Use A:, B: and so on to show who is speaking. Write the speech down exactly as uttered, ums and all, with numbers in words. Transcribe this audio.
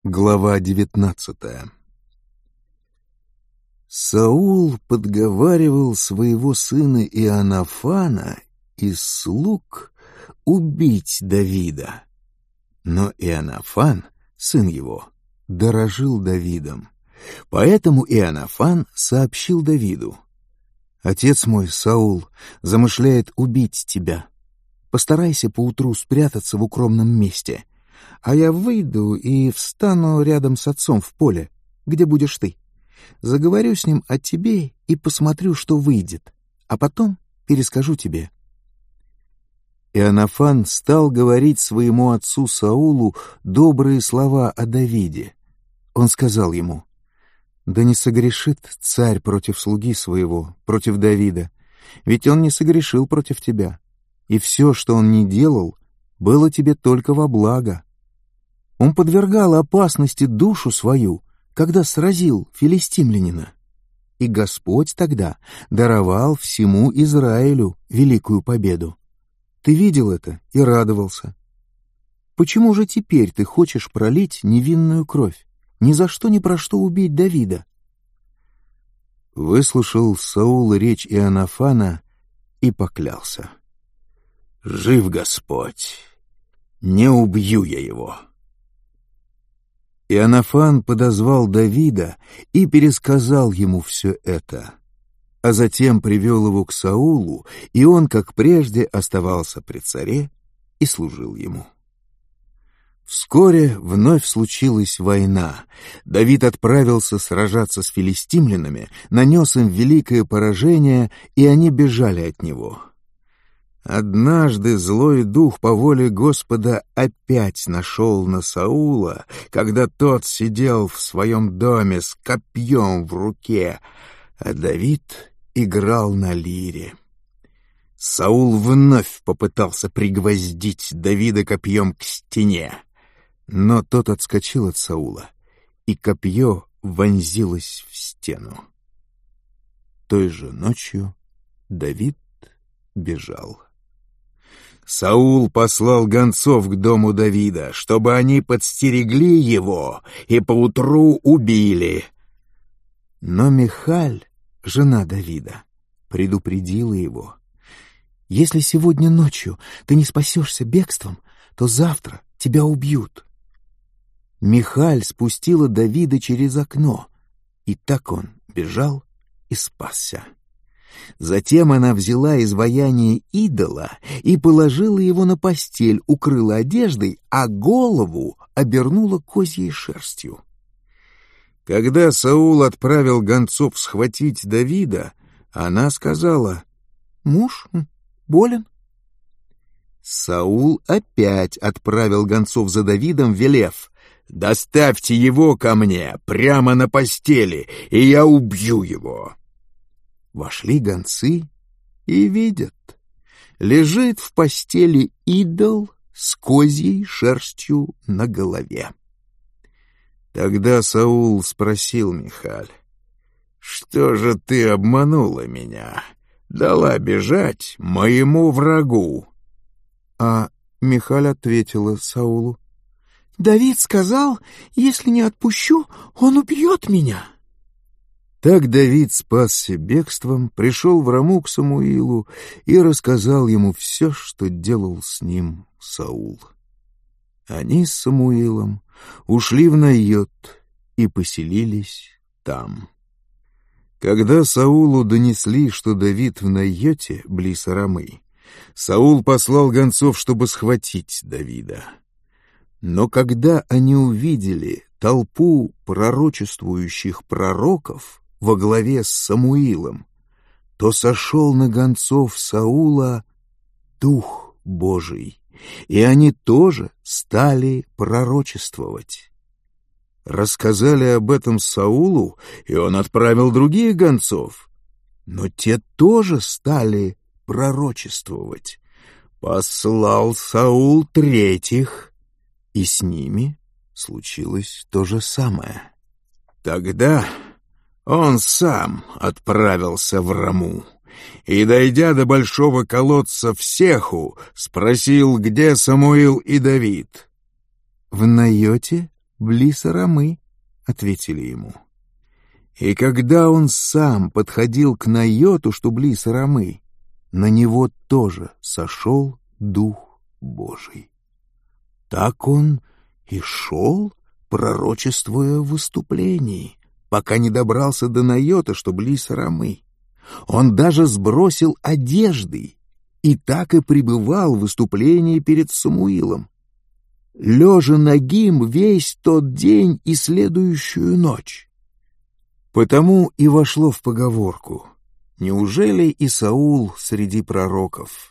A: Глава девятнадцатая. Саул подговаривал своего сына Иоаннафана из слуг убить Давида. Но Иоаннафан, сын его, дорожил Давидом. Поэтому Иоаннафан сообщил Давиду: «Отец мой, Саул, замышляет убить тебя. Постарайся поутру спрятаться в укромном месте, а я выйду и встану рядом с отцом в поле, где будешь ты. Заговорю с ним о тебе и посмотрю, что выйдет, а потом перескажу тебе». Иоаннафан стал говорить своему отцу Саулу добрые слова о Давиде. Он сказал ему: «Да не согрешит царь против слуги своего, против Давида, ведь он не согрешил против тебя, и все, что он не делал, было тебе только во благо. Он подвергал опасности душу свою, когда сразил филистимлянина. И Господь тогда даровал всему Израилю великую победу. Ты видел это и радовался. Почему же теперь ты хочешь пролить невинную кровь, ни за что ни про что убить Давида?» Выслушал Саул речь Иоаннафана и поклялся: «Жив Господь, не убью я его». Иоаннафан подозвал Давида и пересказал ему все это, а затем привел его к Саулу, и он, как прежде, оставался при царе и служил ему. Вскоре вновь случилась война. Давид отправился сражаться с филистимлянами, нанес им великое поражение, и они бежали от него. Однажды злой дух по воле Господа опять нашел на Саула, когда тот сидел в своем доме с копьем в руке, а Давид играл на лире. Саул вновь попытался пригвоздить Давида копьем к стене, но тот отскочил от Саула, и копье вонзилось в стену. Той же ночью Давид бежал. Саул послал гонцов к дому Давида, чтобы они подстерегли его и поутру убили. Но Михаль, жена Давида, предупредила его: «Если сегодня ночью ты не спасешься бегством, то завтра тебя убьют». Михаль спустила Давида через окно, и так он бежал и спасся. Затем она взяла изваяние идола и положила его на постель, укрыла одеждой, а голову обернула козьей шерстью. Когда Саул отправил гонцов схватить Давида, она сказала: «Муж болен». Саул опять отправил гонцов за Давидом, велев: «Доставьте его ко мне прямо на постели, и я убью его». Вошли гонцы и видят: лежит в постели идол с козьей шерстью на голове. Тогда Саул спросил Михаль: «Что же ты обманула меня, дала бежать моему врагу?» А Михаль ответила Саулу: «Давид сказал, если не отпущу, он убьет меня». Так Давид спасся бегством, пришел в Раму к Самуилу и рассказал ему все, что делал с ним Саул. Они с Самуилом ушли в Найот и поселились там. Когда Саулу донесли, что Давид в Найоте, близ Рамы, Саул послал гонцов, чтобы схватить Давида. Но когда они увидели толпу пророчествующих пророков во главе с Самуилом, то сошел на гонцов Саула Дух Божий, и они тоже стали пророчествовать. Рассказали об этом Саулу, и он отправил других гонцов, но те тоже стали пророчествовать. Послал Саул третьих, и с ними случилось то же самое. Тогда он сам отправился в Раму и, дойдя до большого колодца в Сеху, спросил, где Самуил и Давид. «В Найоте, близ Рамы», — ответили ему. И когда он сам подходил к Найоту, что близ Рамы, на него тоже сошел Дух Божий. Так он и шел, пророчествуя в выступлении, пока не добрался до Найота, что близ Рамы. Он даже сбросил одежды и так и пребывал в выступлении перед Самуилом, лежа нагим весь тот день и следующую ночь. Потому и вошло в поговорку: неужели и Саул среди пророков?